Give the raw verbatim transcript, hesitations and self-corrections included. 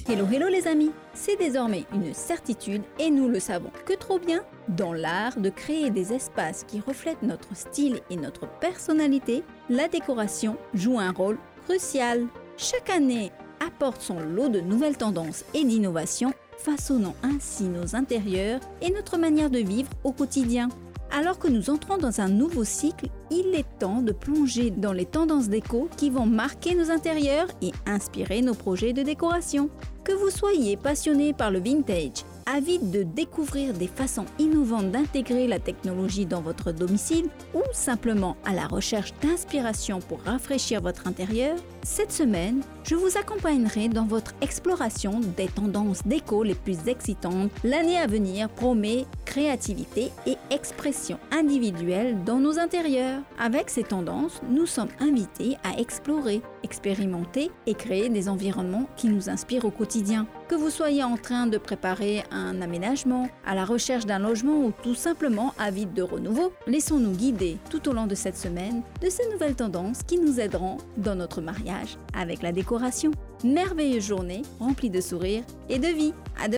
Hello hello les amis, c'est désormais une certitude et nous le savons que trop bien. Dans l'art de créer des espaces qui reflètent notre style et notre personnalité, la décoration joue un rôle crucial. Chaque année apporte son lot de nouvelles tendances et d'innovations, façonnant ainsi nos intérieurs et notre manière de vivre au quotidien. Alors que nous entrons dans un nouveau cycle, il est temps de plonger dans les tendances déco qui vont marquer nos intérieurs et inspirer nos projets de décoration. Que vous soyez passionné par le vintage, avide de découvrir des façons innovantes d'intégrer la technologie dans votre domicile ou simplement à la recherche d'inspiration pour rafraîchir votre intérieur, cette semaine, je vous accompagnerai dans votre exploration des tendances déco les plus excitantes. L'année à venir promet créativité et expression individuelle dans nos intérieurs. Avec ces tendances, nous sommes invités à explorer, expérimenter et créer des environnements qui nous inspirent au quotidien. Que vous soyez en train de préparer un aménagement, à la recherche d'un logement ou tout simplement avide de renouveau, laissons-nous guider tout au long de cette semaine de ces nouvelles tendances qui nous aideront dans notre mariage avec la décoration. Merveilleuse journée remplie de sourires et de vie. À demain.